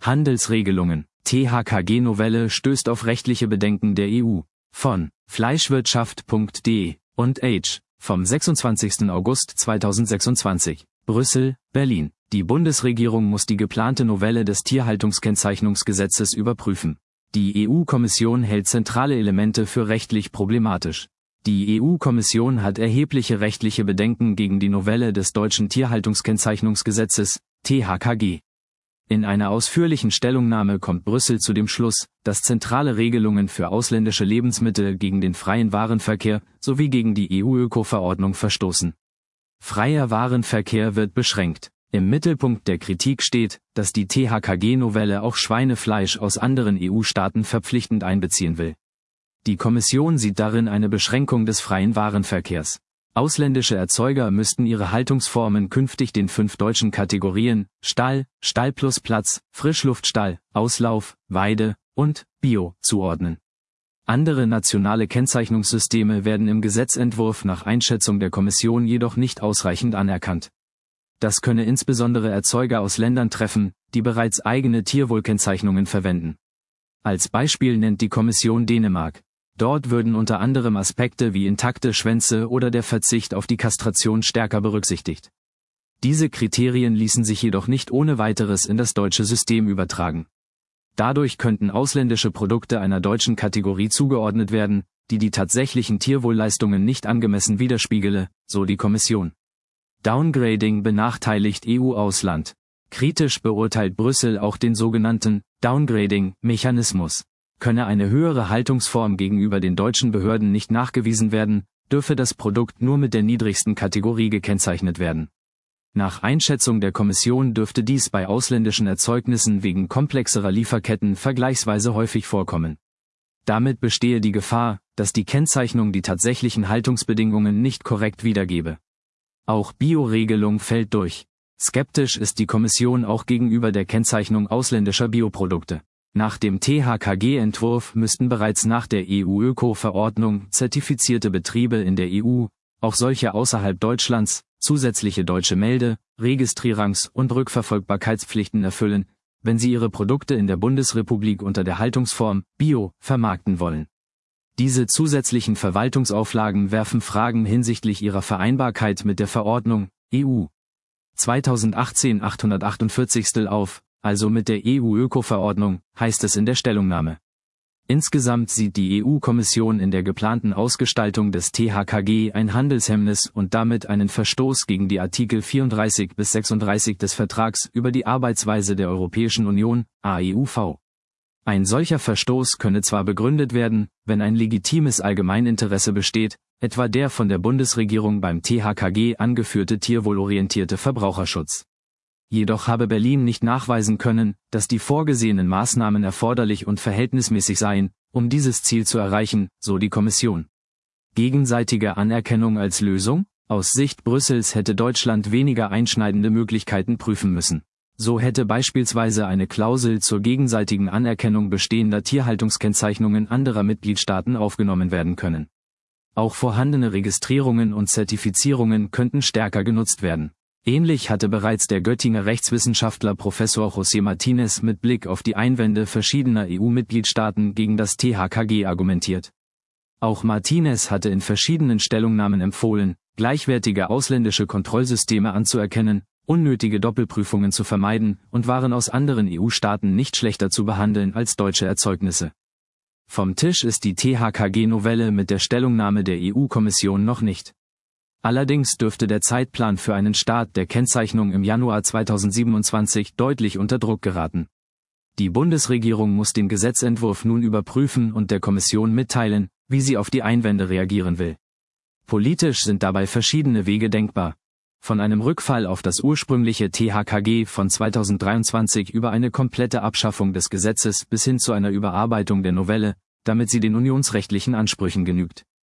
Handelsregelungen. THKG-Novelle stößt auf rechtliche Bedenken der EU. Von Fleischwirtschaft.de und Age vom 26. August 2026. Brüssel, Berlin. Die Bundesregierung muss die geplante Novelle des Tierhaltungskennzeichnungsgesetzes überprüfen. Die EU-Kommission hält zentrale Elemente für rechtlich problematisch. Die EU-Kommission hat erhebliche rechtliche Bedenken gegen die Novelle des deutschen Tierhaltungskennzeichnungsgesetzes, THKG. In einer ausführlichen Stellungnahme kommt Brüssel zu dem Schluss, dass zentrale Regelungen für ausländische Lebensmittel gegen den freien Warenverkehr sowie gegen die EU-Öko-Verordnung verstoßen. Freier Warenverkehr wird beschränkt. Im Mittelpunkt der Kritik steht, dass die THKG-Novelle auch Schweinefleisch aus anderen EU-Staaten verpflichtend einbeziehen will. Die Kommission sieht darin eine Beschränkung des freien Warenverkehrs. Ausländische Erzeuger müssten ihre Haltungsformen künftig den 5 deutschen Kategorien Stall, Stall plus Platz, Frischluftstall, Auslauf, Weide und Bio zuordnen. Andere nationale Kennzeichnungssysteme werden im Gesetzentwurf nach Einschätzung der Kommission jedoch nicht ausreichend anerkannt. Das könne insbesondere Erzeuger aus Ländern treffen, die bereits eigene Tierwohlkennzeichnungen verwenden. Als Beispiel nennt die Kommission Dänemark. Dort würden unter anderem Aspekte wie intakte Schwänze oder der Verzicht auf die Kastration stärker berücksichtigt. Diese Kriterien ließen sich jedoch nicht ohne weiteres in das deutsche System übertragen. Dadurch könnten ausländische Produkte einer deutschen Kategorie zugeordnet werden, die die tatsächlichen Tierwohlleistungen nicht angemessen widerspiegele, so die Kommission. Downgrading benachteiligt EU-Ausland. Kritisch beurteilt Brüssel auch den sogenannten Downgrading-Mechanismus. Könne eine höhere Haltungsform gegenüber den deutschen Behörden nicht nachgewiesen werden, dürfe das Produkt nur mit der niedrigsten Kategorie gekennzeichnet werden. Nach Einschätzung der Kommission dürfte dies bei ausländischen Erzeugnissen wegen komplexerer Lieferketten vergleichsweise häufig vorkommen. Damit bestehe die Gefahr, dass die Kennzeichnung die tatsächlichen Haltungsbedingungen nicht korrekt wiedergebe. Auch Bio-Regelung fällt durch. Skeptisch ist die Kommission auch gegenüber der Kennzeichnung ausländischer Bioprodukte. Nach dem THKG-Entwurf müssten bereits nach der EU-Öko-Verordnung zertifizierte Betriebe in der EU, auch solche außerhalb Deutschlands, zusätzliche deutsche Melde-, Registrierungs- und Rückverfolgbarkeitspflichten erfüllen, wenn sie ihre Produkte in der Bundesrepublik unter der Haltungsform Bio vermarkten wollen. Diese zusätzlichen Verwaltungsauflagen werfen Fragen hinsichtlich ihrer Vereinbarkeit mit der Verordnung EU 2018/848 auf, also mit der EU-Öko-Verordnung, heißt es in der Stellungnahme. Insgesamt sieht die EU-Kommission in der geplanten Ausgestaltung des THKG ein Handelshemmnis und damit einen Verstoß gegen die Artikel 34 bis 36 des Vertrags über die Arbeitsweise der Europäischen Union, AEUV. Ein solcher Verstoß könne zwar begründet werden, wenn ein legitimes Allgemeininteresse besteht, etwa der von der Bundesregierung beim THKG angeführte tierwohlorientierte Verbraucherschutz. Jedoch habe Berlin nicht nachweisen können, dass die vorgesehenen Maßnahmen erforderlich und verhältnismäßig seien, um dieses Ziel zu erreichen, so die Kommission. Gegenseitige Anerkennung als Lösung? Aus Sicht Brüssels hätte Deutschland weniger einschneidende Möglichkeiten prüfen müssen. So hätte beispielsweise eine Klausel zur gegenseitigen Anerkennung bestehender Tierhaltungskennzeichnungen anderer Mitgliedstaaten aufgenommen werden können. Auch vorhandene Registrierungen und Zertifizierungen könnten stärker genutzt werden. Ähnlich hatte bereits der Göttinger Rechtswissenschaftler Professor José Martínez mit Blick auf die Einwände verschiedener EU-Mitgliedstaaten gegen das THKG argumentiert. Auch Martínez hatte in verschiedenen Stellungnahmen empfohlen, gleichwertige ausländische Kontrollsysteme anzuerkennen, unnötige Doppelprüfungen zu vermeiden und Waren aus anderen EU-Staaten nicht schlechter zu behandeln als deutsche Erzeugnisse. Vom Tisch ist die THKG-Novelle mit der Stellungnahme der EU-Kommission noch nicht. Allerdings dürfte der Zeitplan für einen Start der Kennzeichnung im Januar 2027 deutlich unter Druck geraten. Die Bundesregierung muss den Gesetzentwurf nun überprüfen und der Kommission mitteilen, wie sie auf die Einwände reagieren will. Politisch sind dabei verschiedene Wege denkbar. Von einem Rückfall auf das ursprüngliche THKG von 2023 über eine komplette Abschaffung des Gesetzes bis hin zu einer Überarbeitung der Novelle, damit sie den unionsrechtlichen Ansprüchen genügt.